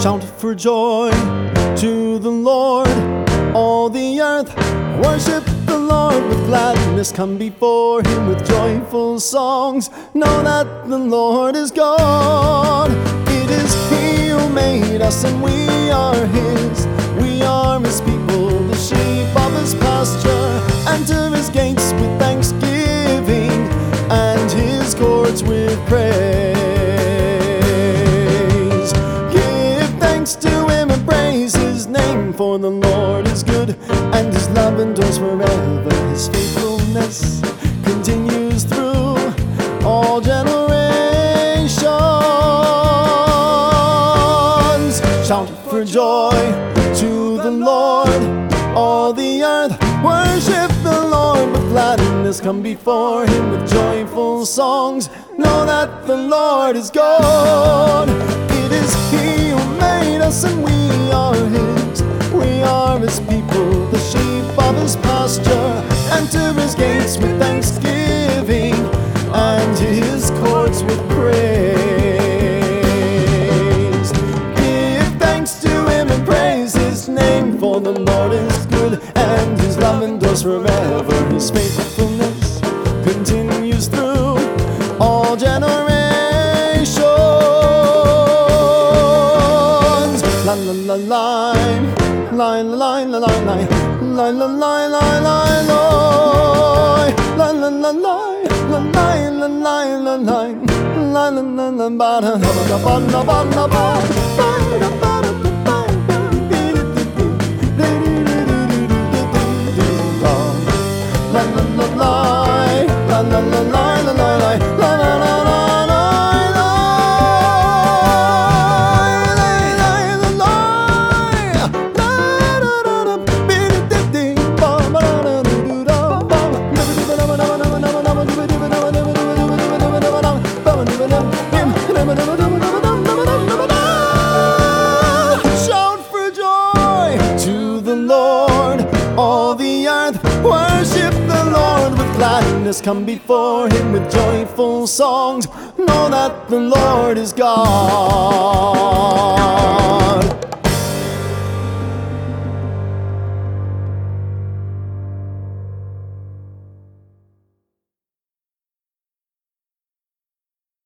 Shout for joy to the Lord, all the earth. Worship the Lord with gladness. Come before Him with joyful songs. Know that the Lord is God. It is He who made us, and we are His. We are His people, the sheep of His pasture. Enter His gates with thanksgiving, and His courts with praise. Give thanks to Him and praise His name, for the Lord is good, and His love endures forever. His faithfulness continues through all generations. Shout for joy to the Lord, all the earth. Worship the Lord with gladness. Come before Him with joyful songs. Know that the Lord is God. It is He who made us, and we are His. We are His people, the sheep of His pasture. Enter His gates with thanksgiving, and His courts with praise. Give thanks to Him and praise His name, for the Lord is good, and His love endures forever. His faithfulness continues through all generations. La la la la, la la la la la, la la la la la la, la la la la, la la la la la, la la la la ba da ba da ba da ba. Shout for joy to the Lord, all the earth. Worship the Lord with gladness. Come before Him with joyful songs. Know that the Lord is God.